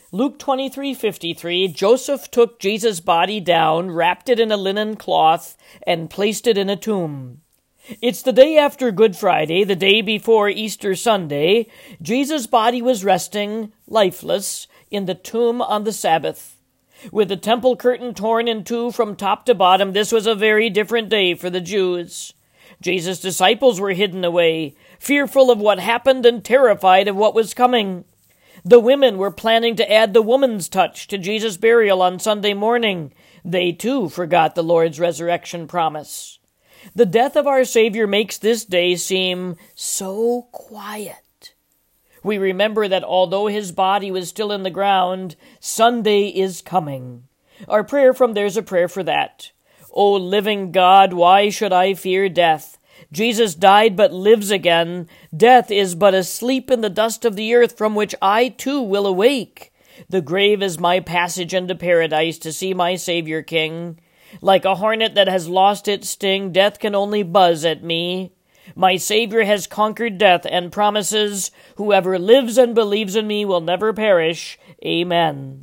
Luke 23:53, Joseph took Jesus' body down, wrapped it in a linen cloth, and placed it in a tomb. It's the day after Good Friday, the day before Easter Sunday. Jesus' body was resting, lifeless, in the tomb on the Sabbath. With the temple curtain torn in two from top to bottom, this was a very different day for the Jews. Jesus' disciples were hidden away, fearful of what happened and terrified of what was coming. The women were planning to add the woman's touch to Jesus' burial on Sunday morning. They too forgot the Lord's resurrection promise. The death of our Savior makes this day seem so quiet. We remember that although his body was still in the ground, Sunday is coming. Our prayer from There's a Prayer for That. O living God, why should I fear death? Jesus died but lives again. Death is but a sleep in the dust of the earth from which I too will awake. The grave is my passage into paradise to see my Savior King. Like a hornet that has lost its sting, death can only buzz at me. My Savior has conquered death and promises, whoever lives and believes in me will never perish. Amen.